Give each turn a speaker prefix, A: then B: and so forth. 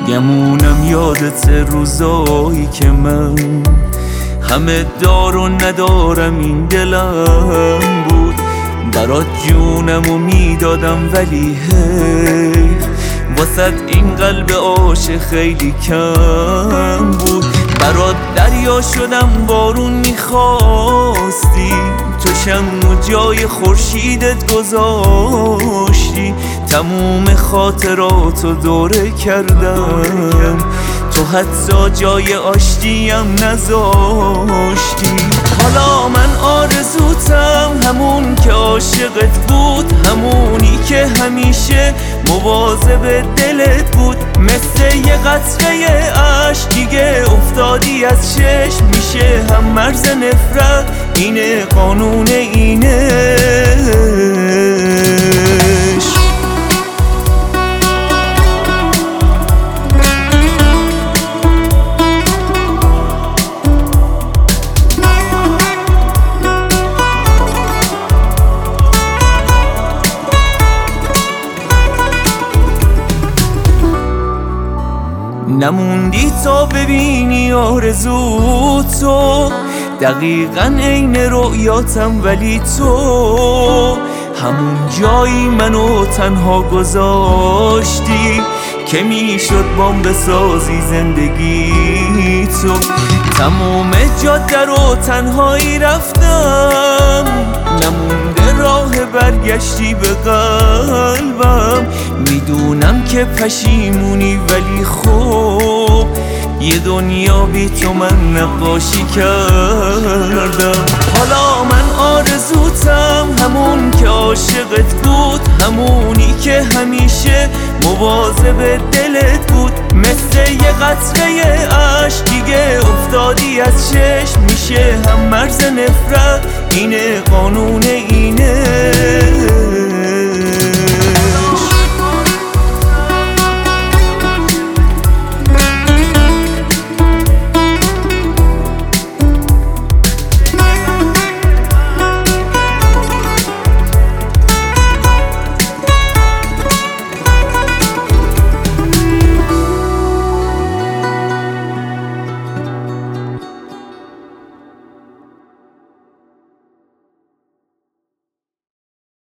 A: گمونم یادت روزایی که من همه دار و ندارم این دلم بود، برات جونمو میدادم ولی حیف واسد این قلب عاشق خیلی کم بود. برات دریا شدم بارون میخواستی، تو شمع و جای خورشیدت گذاشتی، تموم خاطراتو دوره کردم، تو حتی جای آشتیم نذاشتی. حالا من آرزوتم همون که عاشقت بود، همونی که همیشه مواظب دلت بود، مثل یه قطره عشق دیگه افتادی از چشم، میشه هم مرز نفرت، اینه قانون اینه. نموندی تا ببینی آرزو تو، دقیقاً عین رؤیاتم، ولی تو همون جایی منو تنها گذاشتی که میشد بام بسازی زندگی تو. تمام جاده رو تنهایی رفتم، نمونده راه برگشتی به قلبم، میدونم که پشیمونی ولی خب یه دنیا بی تو من نقاشی کردم. حالا من آرزوتم همون که عاشقت بود، همونی که همیشه مواظب دلت بود، مثل یه قطره عشق دیگه افتادی از چشم، میشه هم مرز نفرت، اینه قانون اینه.